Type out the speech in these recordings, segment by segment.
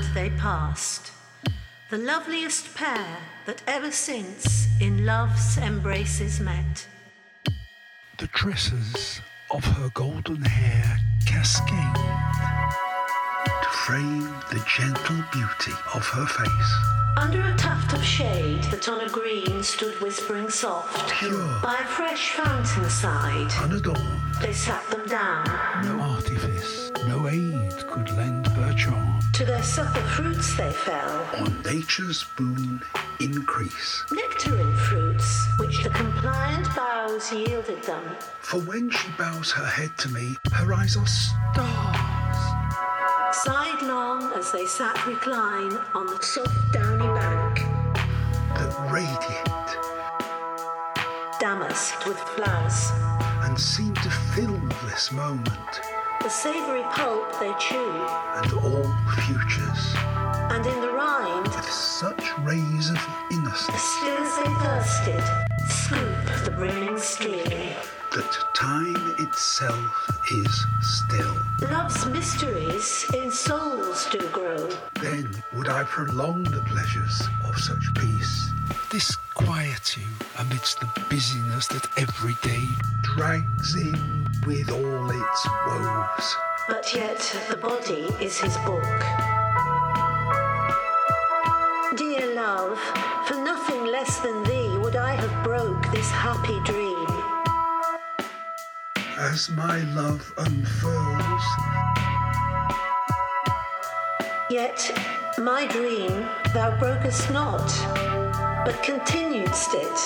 they passed, the loveliest pair that ever since in love's embraces met. The tresses of her golden hair cascade to frame the gentle beauty of her face. Under a tuft of shade that on a green stood whispering soft, Pure, by a fresh fountain side, unadorned, they sat them down. no artifice, no aid could lend her charm. To their supper fruits they fell, On nature's boon increase. nectarine fruits, which the compliant boughs yielded them. For when she bows her head to me, her eyes are stars. Sidelong as they sat recline on the soft downy bank, That radiate damasked with flowers. and seem to fill this moment The savoury pulp they chew, and all futures and in the rind, with such rays of innocence still as they thirsted, scoop the brimming stream. that time itself is still. Love's mysteries in souls do grow. Then would I prolong the pleasures of such peace. This quietude amidst the busyness that every day drags in with all its woes. But yet the body is his book. Dear love, for nothing less than thee would I have broke this happy dream. As my love unfurls, Yet my dream thou brokest not, but continuedst it.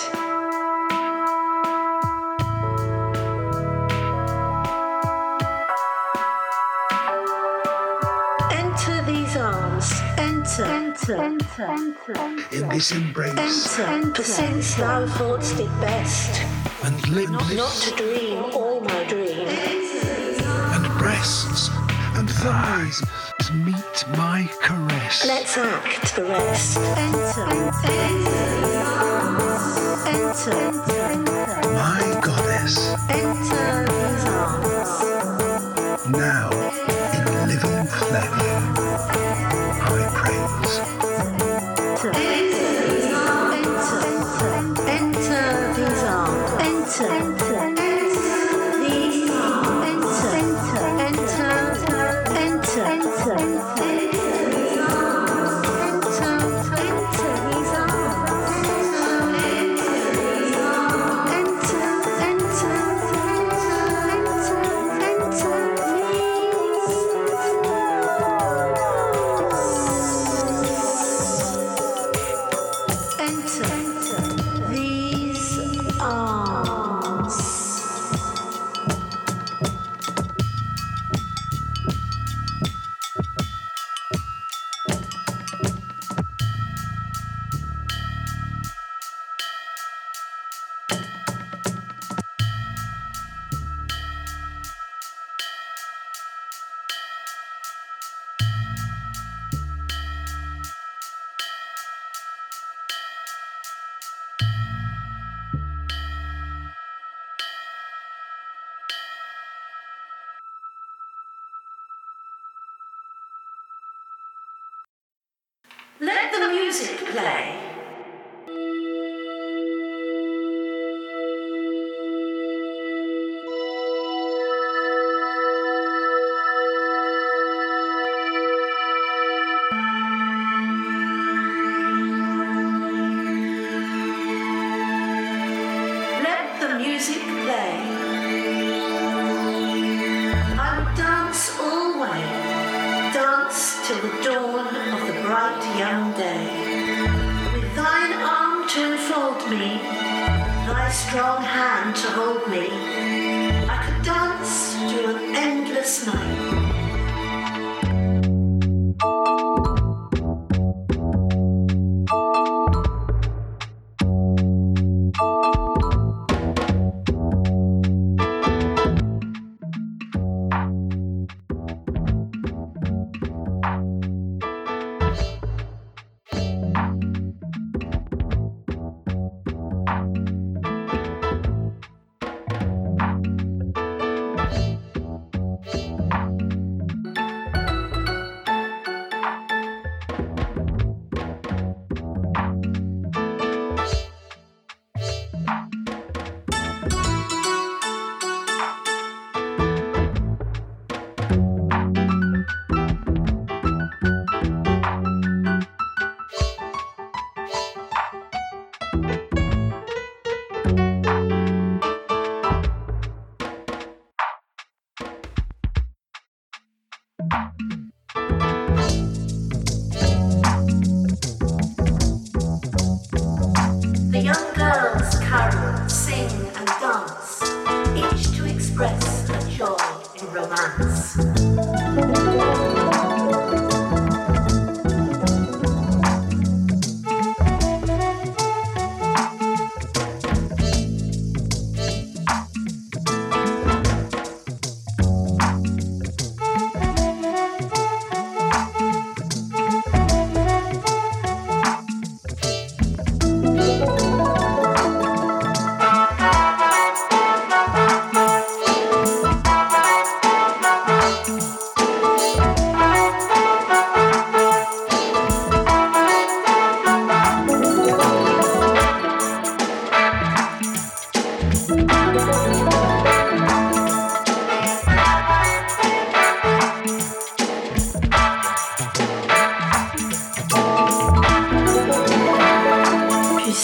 Enter these arms, enter. in this embrace Enter, for since thou thought'st it best, and not limbs to dream all my dream. and breasts and thighs meet my caress. Let's act the rest. Enter, My goddess, enter these arms. now in living flesh, I praise. Enter these arms. Enter these arms. Let the music play. Let the music play. I would dance always, dance till the dawn of the bright young day. With thine arm to enfold me, thy strong hand to hold me, I could dance through an endless night.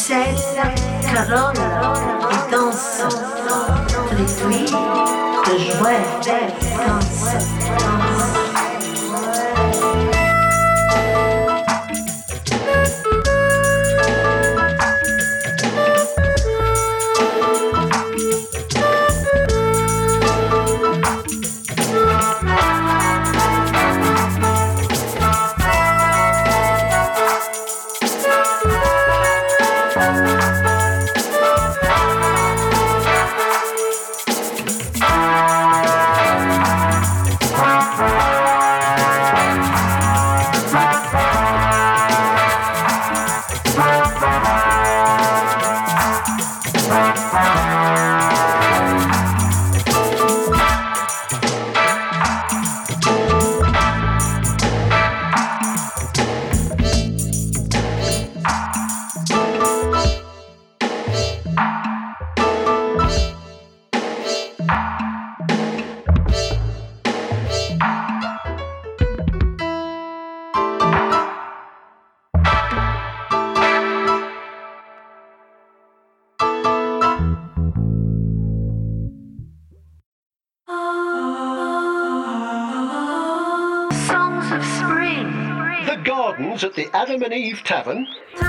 cette Carole qui danse, les nuits de jouets danse. At the Adam and Eve Tavern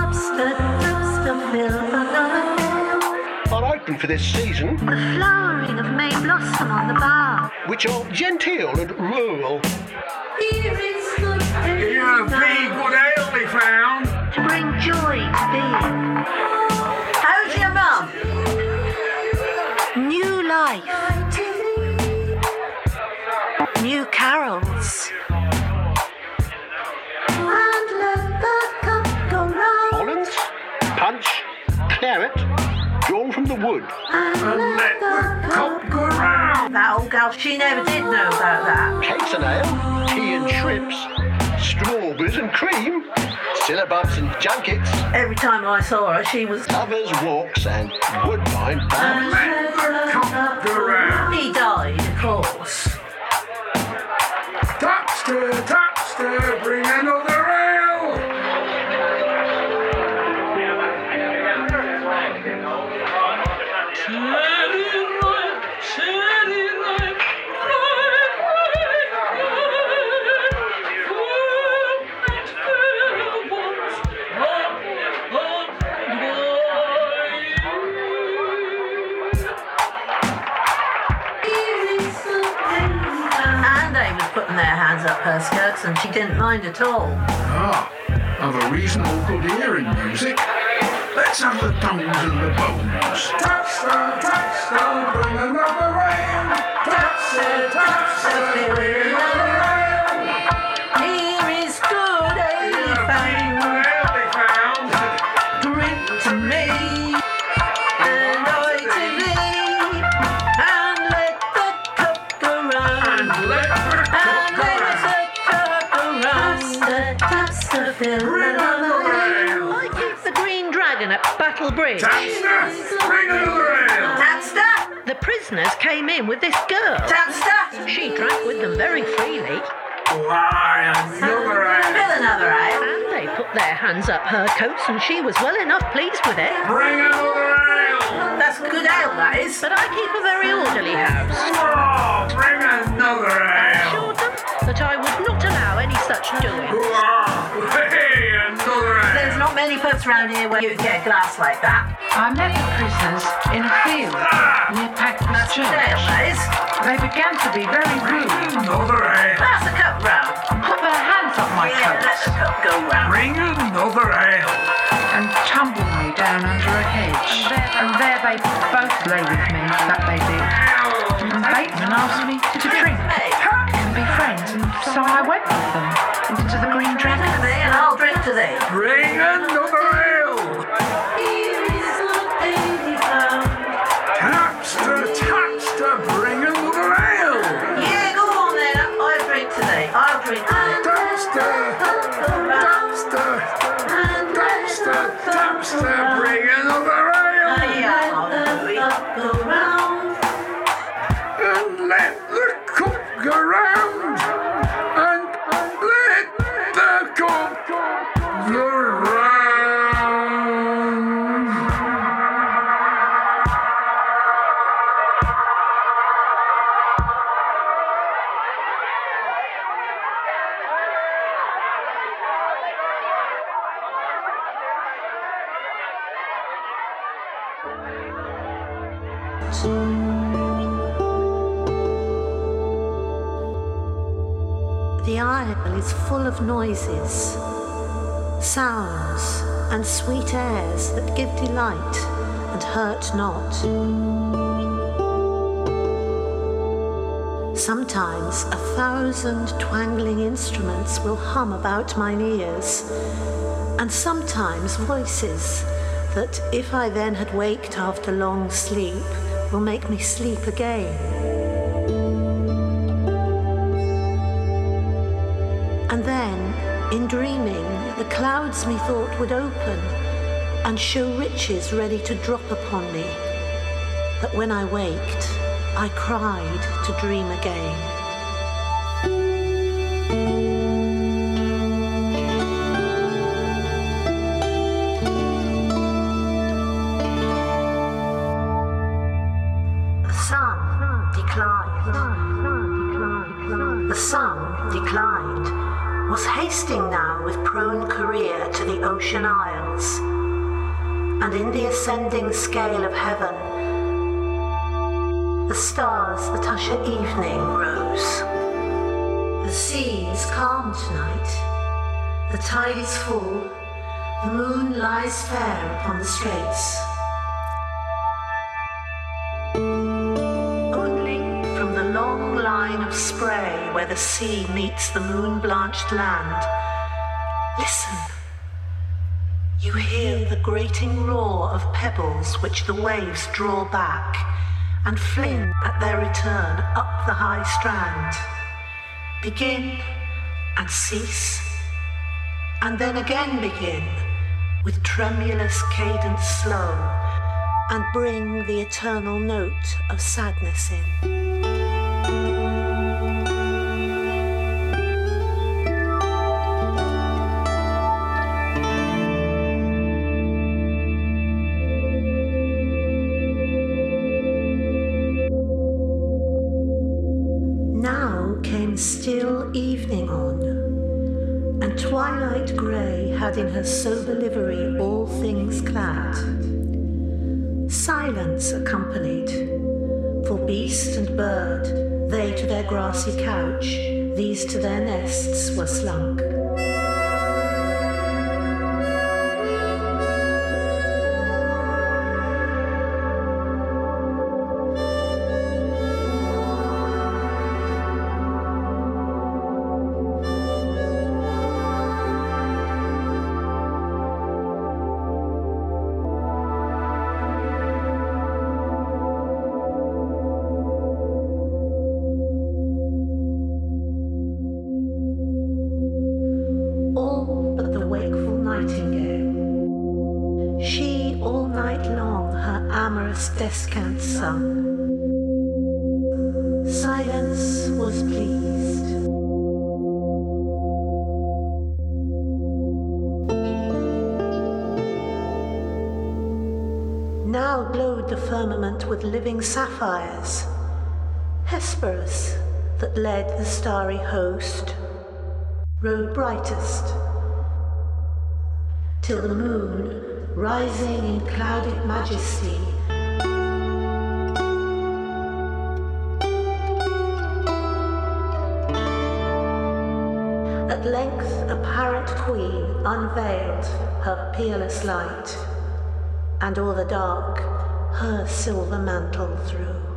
are open for this season. The flowering of May blossom on the bough, which are genteel and rural. Here is good Yeah, big good ale we found. to bring joy to being. How's your mum? New life, new carols. Hollands, punch, claret, drawn from the wood. And let the cup go round. That old gal, she never did know about that. Cakes and ale, tea and shrimps, strawberries and cream, syllabubs and junkets, Every time I saw her, she was... lovers' walks and woodbine baths. Let the cup go round. He died, of course. Tapster, bring another ale. And they was putting their hands up her skirts and she didn't mind at all. Ah, I've a reasonable good ear in music. Let's have the tones and the bones. Tapster, bring another ale. Tapster, bring another ale. Here is good ale found, drink to me, and I to thee, and let the cup go round, and let the cup go round. Tapster, fill another ale. I keep the Green Dragon at Battle Bridge. Tapster, bring another ale. Tapster, The prisoners came in with this girl. Tapster, She drank with them very freely, Why, another ale. fill another ale. and they put their hands up her coats, and she was well enough pleased with it. Bring another ale. That's good ale, that is. But I keep a very orderly house. Oh, bring another ale. Assured them that I would not allow any such doing. Oh, hey, another ale. There's not many pubs around here where you can get a glass like that. I met the prisoners in a field near Packman's That's good ale, Church. that is. They began to be very rude. Another ale. Pass the cup round. Put their hands up my Yeah, let coat the cup go round. Bring another ale. and tumbled me down under a hedge. And there they both lay with me, that they did. And Bateman asked me to drink and be friends, and so I went with them into the Green Drink to Dragon. me and I'll drink to thee. Bring another ale. Tapster, bring another ale. Yeah, go on then. I'll drink to thee. I'll drink to thee. Tapster, bring another ale. Yeah, I'll go round. And let the cup go round. And let the cup go round. The isle is full of noises, sounds, and sweet airs that give delight and hurt not. Sometimes 1,000 twangling instruments will hum about mine ears, and sometimes voices that, if I then had waked after long sleep, will make me sleep again. And then, in dreaming, the clouds methought would open and show riches ready to drop upon me, that when I waked, I cried to dream again. The sun declined, was hasting now with prone career to the ocean isles, and in the ascending scale of heaven, the stars that usher evening rose. The sea is calm tonight, the tide is full, the moon lies fair upon the straits. Line of spray where the sea meets the moon-blanched land. Listen. You hear the grating roar of pebbles which the waves draw back and fling at their return up the high strand. Begin and cease, and then again begin with tremulous cadence slow, and bring the eternal note of sadness in. Still evening on, and twilight grey had in her sober livery all things clad. Silence accompanied, for beast and bird, they to their grassy couch, these to their nests were slunk. Descant sung. Silence was pleased. Now glowed the firmament with living sapphires. Hesperus, that led the starry host, rode brightest, till the moon, rising in clouded majesty, at length apparent queen unveiled her peerless light, and o'er the dark her silver mantle threw.